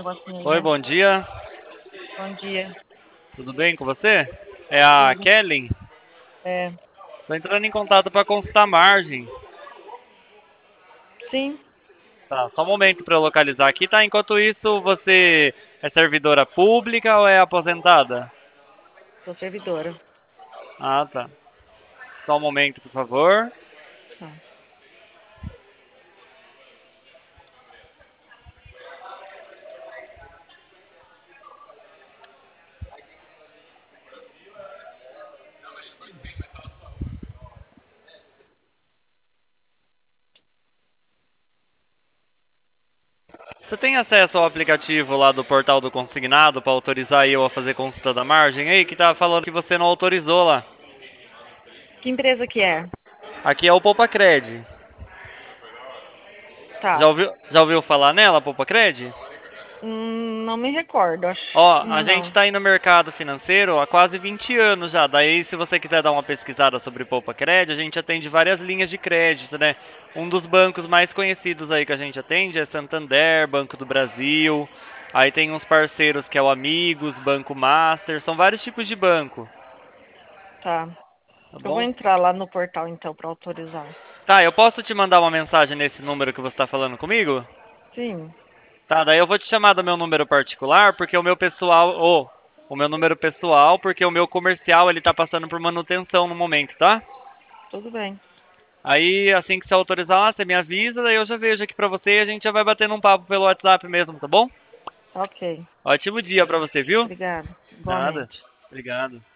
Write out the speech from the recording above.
negocinho aí, Oi, né? bom dia. Bom dia. Tudo bem com você? É a Tudo. Kelly. É, Tô entrando em contato para consultar a margem. sim, Tá, só um momento para eu localizar aqui, tá? Enquanto isso, você é servidora pública ou é aposentada? sou servidora. Ah, tá. Só um momento, por favor. Tá. Você tem acesso ao aplicativo lá do portal do consignado para autorizar eu a fazer consulta da margem aí? Que tava falando que você não autorizou lá. Que empresa que é? Aqui é o PoupaCred. Já Tá. ouviu, já ouviu falar nela, PoupaCred? Não me recordo, acho Ó, que a gente não. está aí no mercado financeiro há quase 20 anos já. Daí, se você quiser dar uma pesquisada sobre Poupa Crédito, a gente atende várias linhas de crédito, né? Um dos bancos mais conhecidos aí que a gente atende é Santander, Banco do Brasil. Aí tem uns parceiros que é o Amigos, Banco Master, são vários tipos de banco, Tá. tá Eu vou bom? entrar lá no portal então para autorizar. Tá, eu posso te mandar uma mensagem nesse número que você está falando comigo? Sim, Tá, daí eu vou te chamar do meu número particular, porque o meu pessoal, o meu número pessoal, porque o meu comercial ele tá passando por manutenção no momento, tá? tudo bem. Aí assim que você autorizar, você me avisa, daí eu já vejo aqui pra você e a gente já vai batendo um papo pelo WhatsApp mesmo, tá bom? Ok. Ótimo dia pra você, viu? Obrigada. Nada. Igualmente. Obrigado.